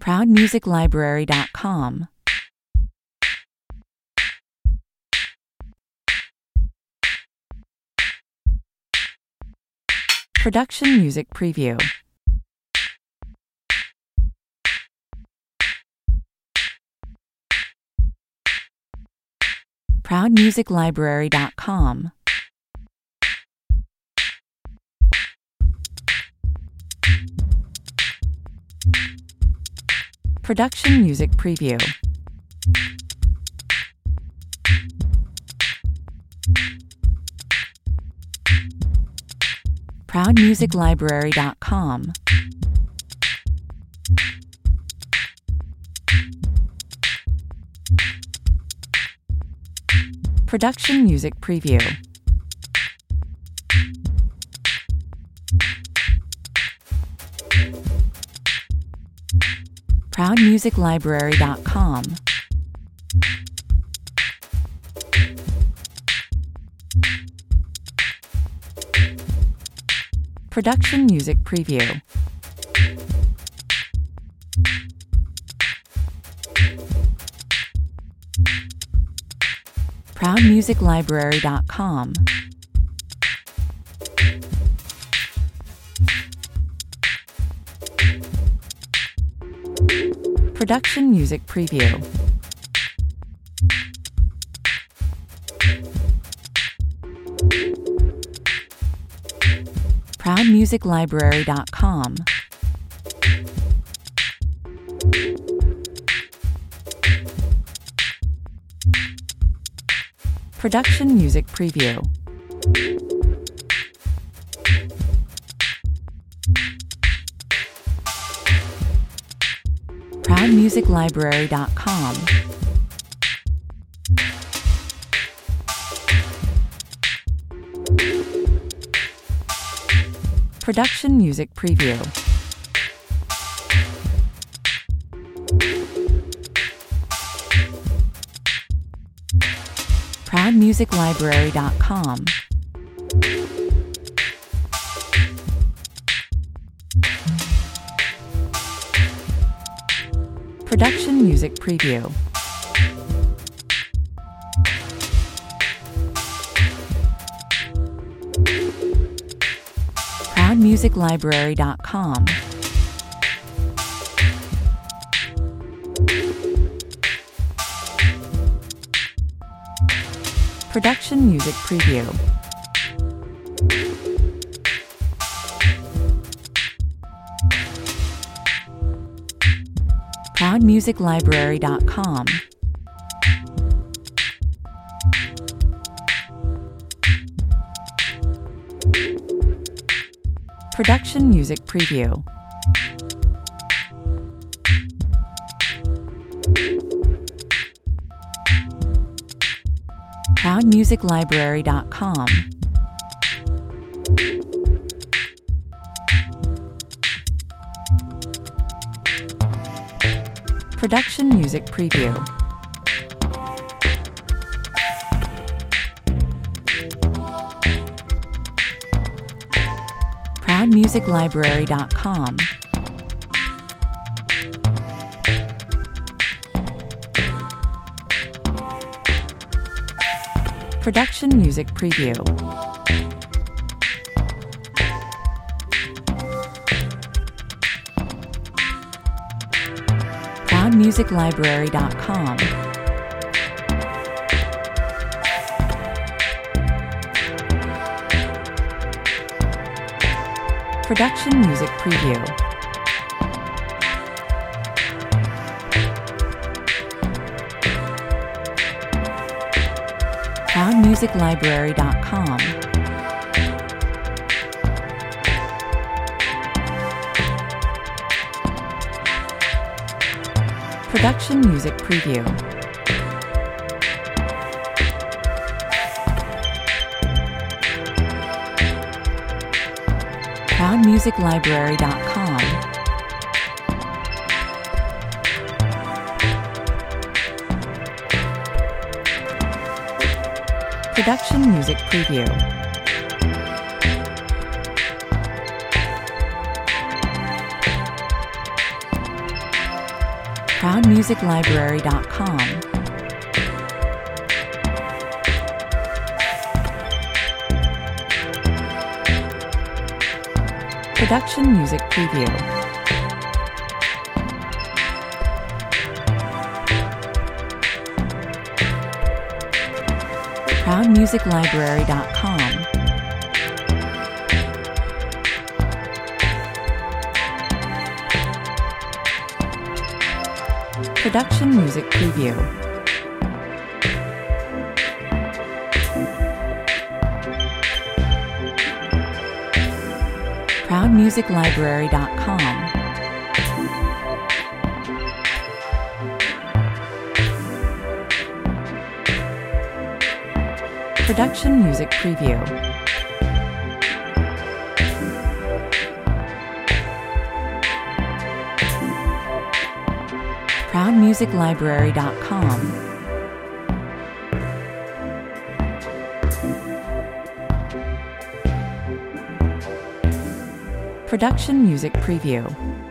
ProudMusicLibrary.com. Production Music Preview. ProudMusicLibrary.com. Production Music Preview. ProudMusicLibrary.com. Production Music Preview. ProudMusicLibrary.com. Production Music Preview. ProudMusicLibrary.com. Production Music Preview. ProudMusicLibrary.com. Production Music Preview. ProudMusicLibrary.com. Production Music Preview. ProudMusicLibrary.com. Production Music Preview. ProudMusicLibrary.com. Production Music Preview. ProudMusicLibrary.com. Production Music Preview. ProudMusicLibrary.com. Production Music Preview. ProudMusicLibrary.com. Production Music Preview. ProudMusicLibrary.com. Production Music Preview. ProudMusicLibrary.com. Production Music Preview. ProudMusicLibrary.com. Production Music Preview. ProudMusicLibrary.com. Production Music Preview. ProudMusicLibrary.com. Production Music Preview. ProudMusicLibrary.com. Production Music Preview. ProudMusicLibrary.com. Production Music Preview.